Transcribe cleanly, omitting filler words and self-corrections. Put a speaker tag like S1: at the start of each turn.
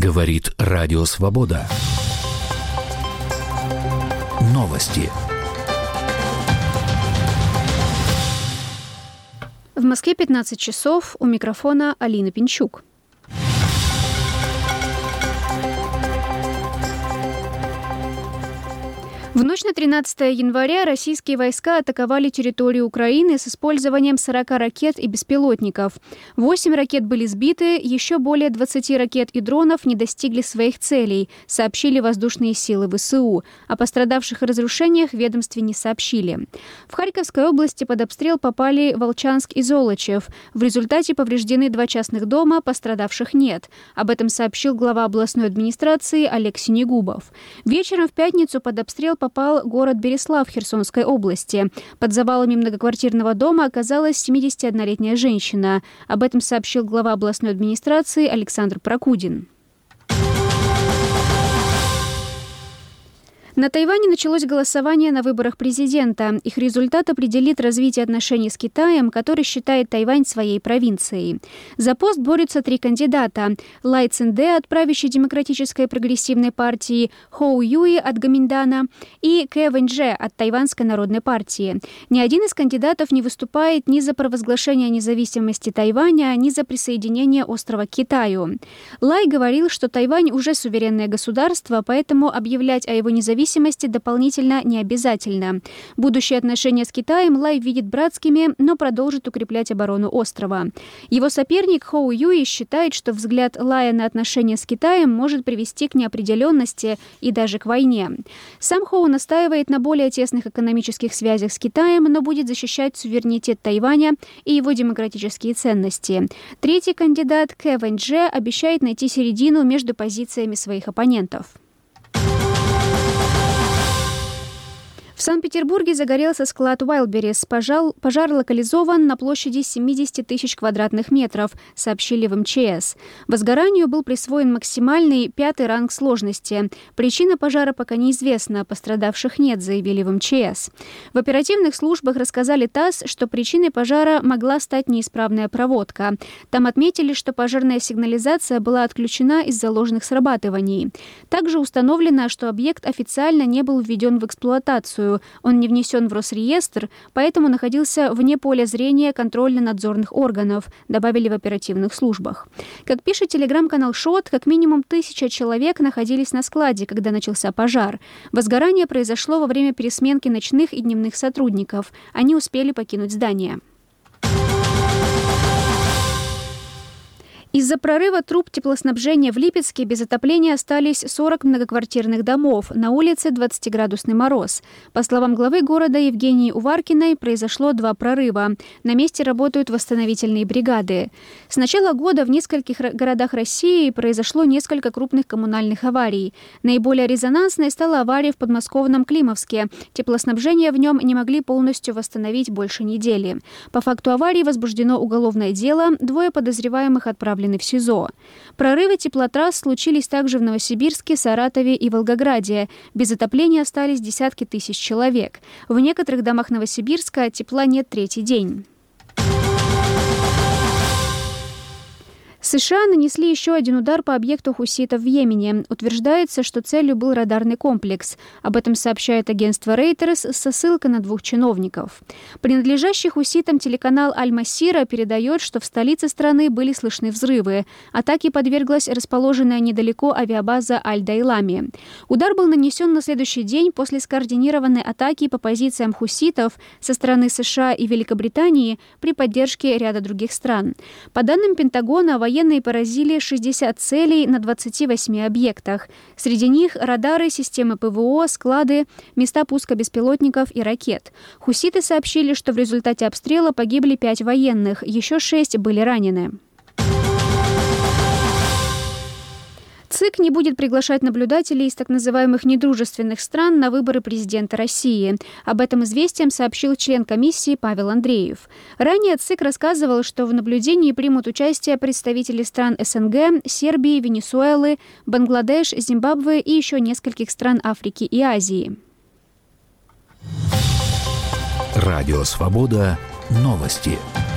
S1: Говорит Радио Свобода. Новости.
S2: В Москве 15 часов. У микрофона Алина Пинчук. В ночь на 13 января российские войска атаковали территорию Украины с использованием 40 ракет и беспилотников. 8 ракет были сбиты, еще более 20 ракет и дронов не достигли своих целей, сообщили воздушные силы ВСУ. О пострадавших и разрушениях в ведомстве не сообщили. В Харьковской области под обстрел попали Волчанск и Золочев. В результате повреждены 2 частных дома, пострадавших нет. Об этом сообщил глава областной администрации Олег Синегубов. Вечером в пятницу под обстрел попал город Береслав Херсонской области. Под завалами многоквартирного дома оказалась 71-летняя женщина. Об этом сообщил глава областной администрации Александр Прокудин. На Тайване началось голосование на выборах президента. Их результат определит развитие отношений с Китаем, который считает Тайвань своей провинцией. За пост борются 3 кандидата. Лай Цинде от правящей демократической прогрессивной партии, Хоу Юи от Гоминдана и Кэ Вэньчжэ от Тайванской народной партии. Ни один из кандидатов не выступает ни за провозглашение независимости Тайваня, ни за присоединение острова к Китаю. Лай говорил, что Тайвань уже суверенное государство, поэтому объявлять о его независимости дополнительно не обязательно. Будущие отношения с Китаем Лай видит братскими, но продолжит укреплять оборону острова. Его соперник Хоу Юи считает, что взгляд Лая на отношения с Китаем может привести к неопределенности и даже к войне. Сам Хоу настаивает на более тесных экономических связях с Китаем, но будет защищать суверенитет Тайваня и его демократические ценности. Третий кандидат Кэ Вэньчжэ обещает найти середину между позициями своих оппонентов. В Санкт-Петербурге загорелся склад Wildberries. Пожар локализован на площади 70 тысяч квадратных метров, сообщили в МЧС. Возгоранию был присвоен максимальный 5-й ранг сложности. Причина пожара пока неизвестна, пострадавших нет, заявили в МЧС. В оперативных службах рассказали ТАСС, что причиной пожара могла стать неисправная проводка. Там отметили, что пожарная сигнализация была отключена из-за ложных срабатываний. Также установлено, что объект официально не был введен в эксплуатацию. Он не внесен в Росреестр, поэтому находился вне поля зрения контрольно-надзорных органов, добавили в оперативных службах. Как пишет телеграм-канал ШОТ, как минимум 1000 человек находились на складе, когда начался пожар. Возгорание произошло во время пересменки ночных и дневных сотрудников. Они успели покинуть здание. Из-за прорыва труб теплоснабжения в Липецке без отопления остались 40 многоквартирных домов. На улице 20-градусный мороз. По словам главы города Евгении Уваркиной, произошло 2 прорыва. На месте работают восстановительные бригады. С начала года в нескольких городах России произошло несколько крупных коммунальных аварий. Наиболее резонансной стала авария в подмосковном Климовске. Теплоснабжение в нем не могли полностью восстановить больше недели. По факту аварии возбуждено уголовное дело. 2 подозреваемых отправлены в СИЗО. Прорывы теплотрасс случились также в Новосибирске, Саратове и Волгограде. Без отопления остались десятки тысяч человек. В некоторых домах Новосибирска тепла нет 3-й день. США нанесли еще один удар по объекту хуситов в Йемене. Утверждается, что целью был радарный комплекс. Об этом сообщает агентство Reuters со ссылкой на 2 чиновников. Принадлежащий хуситам телеканал Аль-Масира передает, что в столице страны были слышны взрывы. Атаке подверглась расположенная недалеко авиабаза Аль-Дайлами. Удар был нанесен на следующий день после скоординированной атаки по позициям хуситов со стороны США и Великобритании при поддержке ряда других стран. По данным Пентагона, военные поразили 60 целей на 28 объектах. Среди них радары, системы ПВО, склады, места пуска беспилотников и ракет. Хуситы сообщили, что в результате обстрела погибли 5 военных, еще 6 были ранены. ЦИК не будет приглашать наблюдателей из так называемых недружественных стран на выборы президента России. Об этом «Известиям» сообщил член комиссии Павел Андреев. Ранее ЦИК рассказывал, что в наблюдении примут участие представители стран СНГ, Сербии, Венесуэлы, Бангладеш, Зимбабве и еще нескольких стран Африки и Азии.
S1: Радио «Свобода». Новости.